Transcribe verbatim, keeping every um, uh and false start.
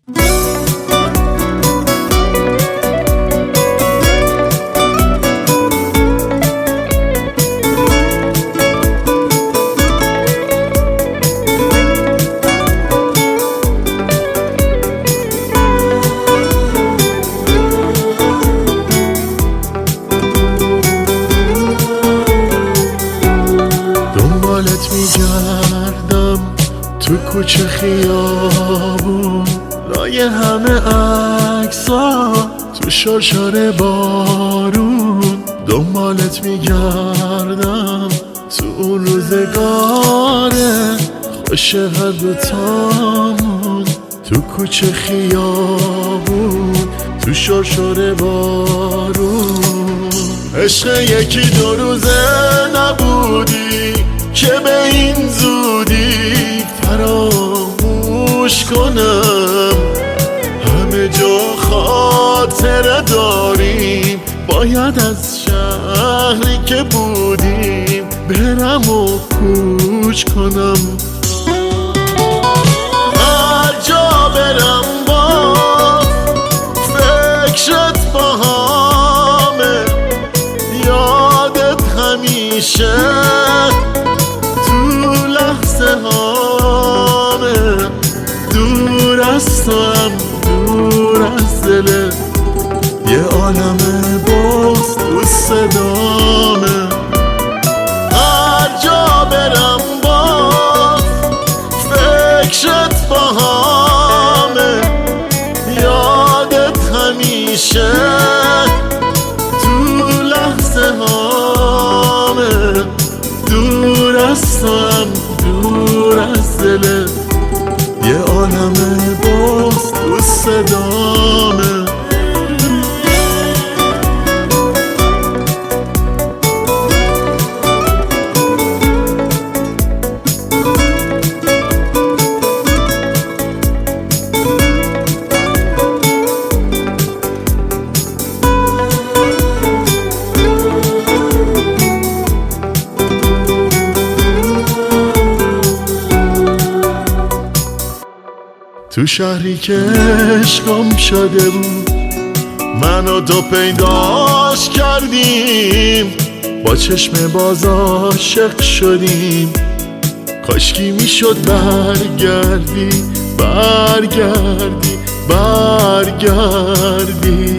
دنبالت میگردم تو کوچه خیابون، لای همه عکسا تو شرشر بارون. دنبالت میگردم تو اون روزگاره خوش هر دوتامون، تو کوچه خیابون تو شرشر بارون. عشق یکی دو روزه نبودی که به این زودی فراموش کنم. همه جا خاطره داریم، باید از شهری که بودیم برم و کوچ کنم. هر جا برم باز فکرت باهامه، یادت همیشه تو لحظه هامه. دور از تو هم دور از دلت یه عالم باز تو صدامه. هر جا برم باز فکرت باهامه، یادت همیشه تو لحظه هامه. دور از تو هم دور از دلت یه عالم باز تو صدامه. تو شهری که عشقم شده بود، من و تو پیداش کردیم، با چشم باز عاشق شدیم. کاشکی میشد برگردی برگردی برگردی.